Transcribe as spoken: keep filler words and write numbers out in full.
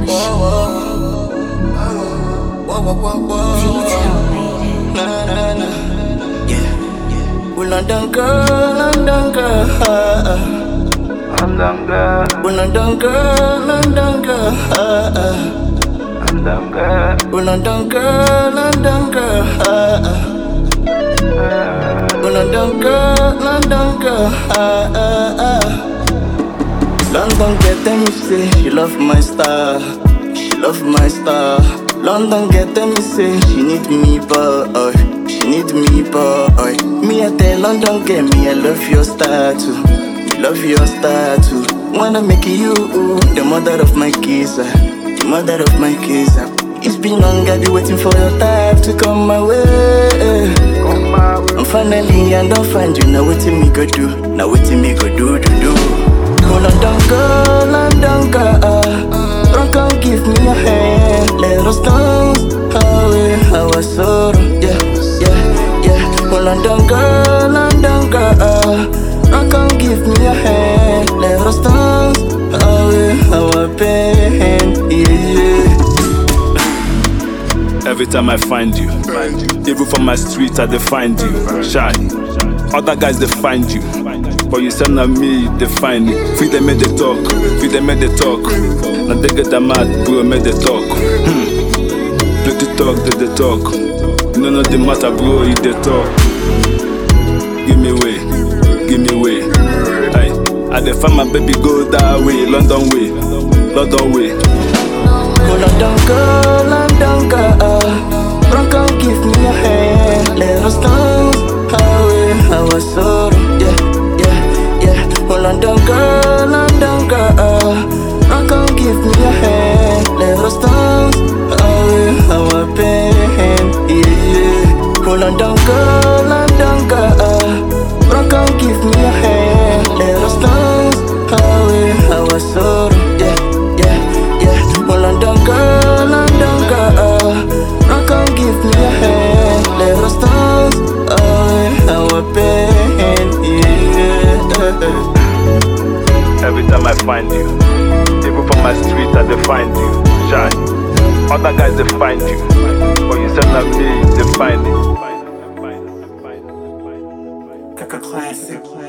Detail made Nah, nah, nah. Yeah. Well, London girl, London girl. London girl, Well, London girl, London girl. London girl, Well, London girl, London girl. Well, London girl, London girl. London girl, tell me say she love my style. She love my style. London girl, tell me say she need me, boy. She need me, boy. Me I tell London girl, me I love your style too. Me love your style too. Wanna make you the mother of my kids, uh, the mother of my kids. uh. It's been long, I be waiting for your time to come my way. come my way. And finally I don't find you. Now what me go do? Now what me go do do do? Oh London girl, London girl, don't come give me a hand. Let us dance away our sorrow. Yeah, yeah, yeah. Oh London girl, London girl, don't come give me a hand. Let us dance away our pain. Yeah. Every time I find you, even from my street I dey find you. Shy, other guys they find you, but you send on me they find me. Free them make they talk, free them make they talk. Now they get them mad, bro, make they talk. Hmm. Plenty talk, they they talk. You know not the matter, bro, if they talk. Give me way, give me way. Aye, I dey find my baby go that way, London way, London way. Oh London girl, London girl, don't come give me a hand. Let us dance away our sorrow. Yeah, yeah, yeah. Oh London girl, London girl, don't come give me a hand. Let us dance away our pain. Yeah, yeah. Oh London girl, London girl, don't come give me a hand. Let us dance away our sorrow. Yeah, yeah, yeah. Oh London girl, London girl, don't come give me a hand. Let us dance away our pain. Yeah. Every time I find you, even from my street I dey find you. Shy, other guys they find you, but you send on me they find it. Classic.